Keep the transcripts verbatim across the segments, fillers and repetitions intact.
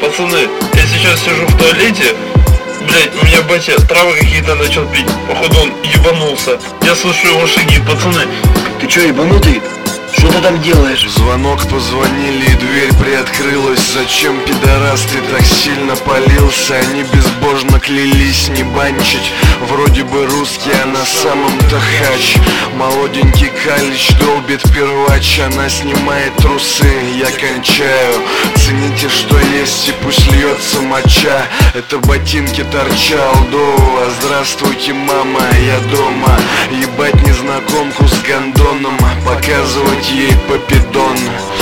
Пацаны, я сейчас сижу в туалете. Блять, у меня батя травы какие-то начал пить. Походу он ебанулся. Я слышу его шаги, пацаны. Ты чё, ебанутый? Что ты там делаешь? В звонок позвонили и дверь приоткрылась. Зачем, пидорас, ты так сильно полился? Они безбожно клялись не банчить. Вроде бы русский, а на самом-то хач. Молоденький калич долбит первач. Она снимает трусы, я кончаю. Цените, что есть, и пусть льется моча. Это ботинки торчал до. А здравствуйте, мама, я дома. Ебать незнакомку с гондоном, показывать ей попидон.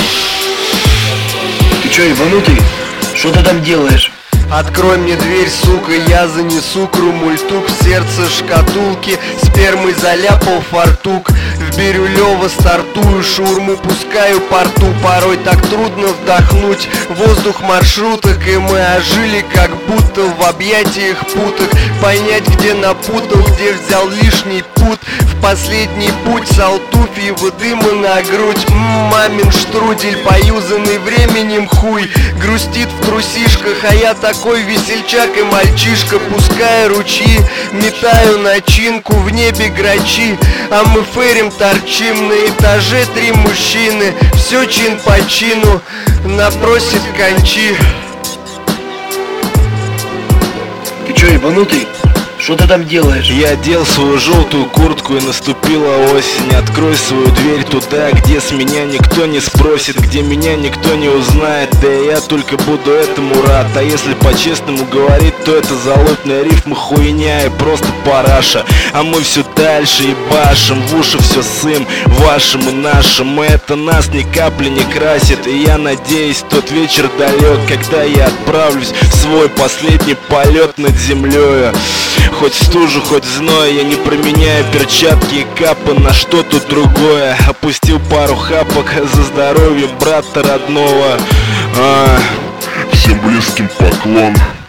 Ты чё, ебанутый? Что ты там делаешь? Открой мне дверь, сука, я занесу крумультук. В сердце шкатулки спермой заляпал фартук. В Бирюлёво стартую, шаурму пускаю по рту. Порой так трудно вдохнуть воздух маршруток. И мы ожили, как будто в объятиях путок. Понять, где напутал, где взял лишний путь. В последний путь салтуфьего дыма на грудь. М-м, мамин штрудель, поюзанный временем хуй. Грустит в трусишках, а я такой весельчак и мальчишка. Пуская ручьи, метаю начинку, в небе грачи. А мы ферим торчим, на этаже три мужчины. Все чин по чину, напросит кончи. Ты чё, ебанутый? Что ты там делаешь? Я одел свою желтую куртку, и наступила осень. Открой свою дверь туда, где с меня никто не спросит, где меня никто не узнает. Да и я только буду этому рад. А если по-честному говорить, то это залупная рифма хуйня и просто параша. А мы все дальше ебашим, в уши все сым, вашим и нашим. И это нас ни капли не красит. И я надеюсь, тот вечер далек, когда я отправлюсь в свой последний полет над землею. Хоть стужу, хоть зной, я не променяю перчатки и капы на что-то другое. Опустил пару хапок за здоровье брата родного. а... Всем близким поклон.